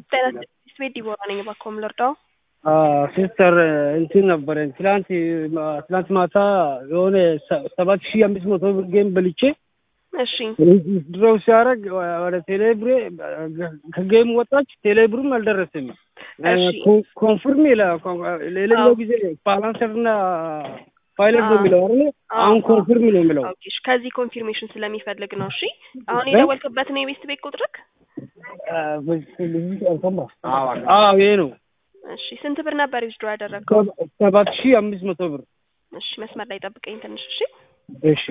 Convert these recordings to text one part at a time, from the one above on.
ስፔድ ዲቦራ ነኝ ባኮም ለርዳው ሲስተር እንትን ነበር ትላንት ማታ የሆነ 7500 ብር ጌም በልቼ እሺ ድሮው ሲያረግ ወደ ቴሌብር ከጌም ወጣች ቴሌብሩም አልደረሰም ኮንፈርም ለሌላው ጊዜ ባላንሰርና ፋይለር ነው የሚለው አይደል አሁን ኮንፈርም ነው የሚለው ኦኬ ከዚህ ኮንፊርሜሽን ስለሚፈልግ ነው እሺ አሁን የደወልክበት ነው የቤስት ቤት ቁጥርክ ይሄ ነው እሺ ስንት ብር ነበር ዊዝድሮ ያደረገው 7500 ብር እሺ መስመር ላይ ጠብቀኝ ትንሽ እሺ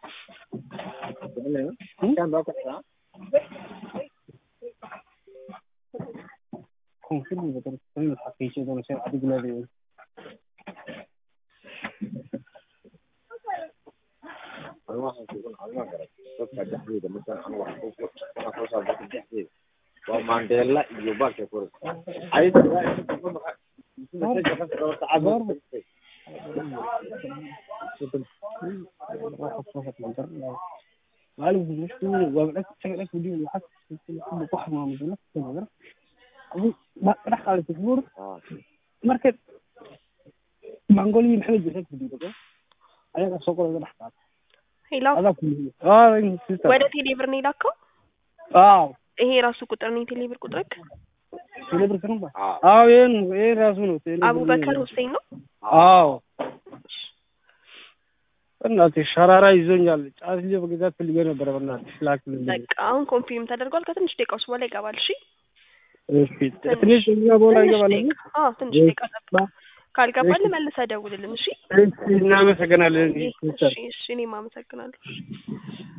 ኮንፊርም በተረፈ ፓኬጅ ነው ሰው አድግላለ ومانديلا يوباك يقول عايز قالوا مشكلة وقعدت شغلك ودي وحس بقح ما مدلك كذا ما راح على التكبر مركز مانغولي محمد جسد ودي بقى انا سوق ولا راح هيلا هذا كله ወደ ቴሌብር ነው ላከው ይሄ ራሱ ቁጥር ነው ቴሌብር ቁጥርክ ቴሌብር ነው ይሄ ራሱ ነው አቡበከር ሁሴን ነው እናትሽ ሸራራ ይዞኛል ጫት ልጅ በገዛት ፈልጌ ነበር በእናትሽ ላክልኝ በቃ አሁን ኮንፊርም ተደርጓል ከትንሽ ደቂቃዎች በኋላ ይገባል እሺ ትንሽ በኋላ ይገባል ትንሽ ደቂቃ ጠብቅ ካልገባል መልሰህ ደውልልን እሺ እናመሰግናለን እሺ እኔም አመሰግናለሁ